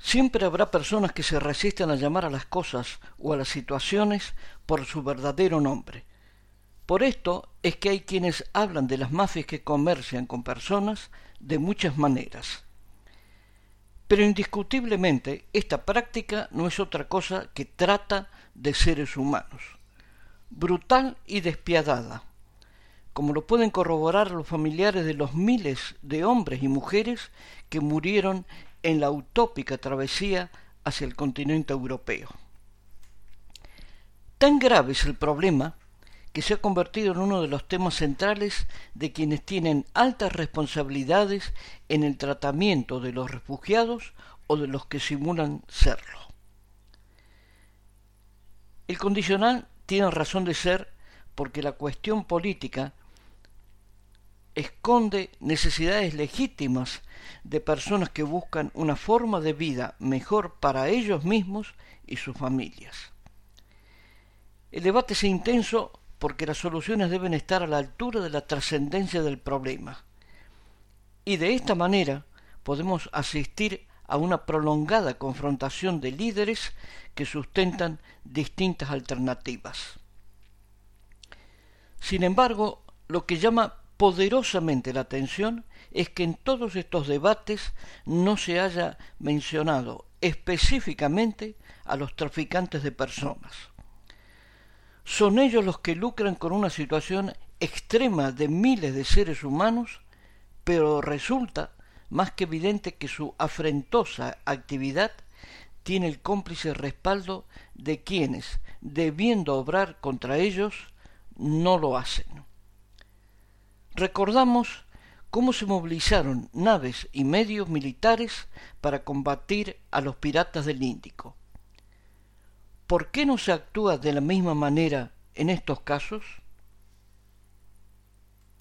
Siempre habrá personas que se resisten a llamar a las cosas o a las situaciones por su verdadero nombre. Por esto es que hay quienes hablan de las mafias que comercian con personas de muchas maneras. Pero indiscutiblemente esta práctica no es otra cosa que trata de seres humanos, brutal y despiadada, como lo pueden corroborar los familiares de los miles de hombres y mujeres que murieron en la utópica travesía hacia el continente europeo. Tan grave es el problema que se ha convertido en uno de los temas centrales de quienes tienen altas responsabilidades en el tratamiento de los refugiados o de los que simulan serlo. El condicional tiene razón de ser porque la cuestión política esconde necesidades legítimas de personas que buscan una forma de vida mejor para ellos mismos y sus familias. El debate es intenso porque las soluciones deben estar a la altura de la trascendencia del problema. Y de esta manera podemos asistir a una prolongada confrontación de líderes que sustentan distintas alternativas. Sin embargo, lo que llama poderosamente la atención es que en todos estos debates no se haya mencionado específicamente a los traficantes de personas. Son ellos los que lucran con una situación extrema de miles de seres humanos, pero resulta más que evidente que su afrentosa actividad tiene el cómplice respaldo de quienes, debiendo obrar contra ellos, no lo hacen. Recordamos cómo se movilizaron naves y medios militares para combatir a los piratas del Índico. ¿Por qué no se actúa de la misma manera en estos casos?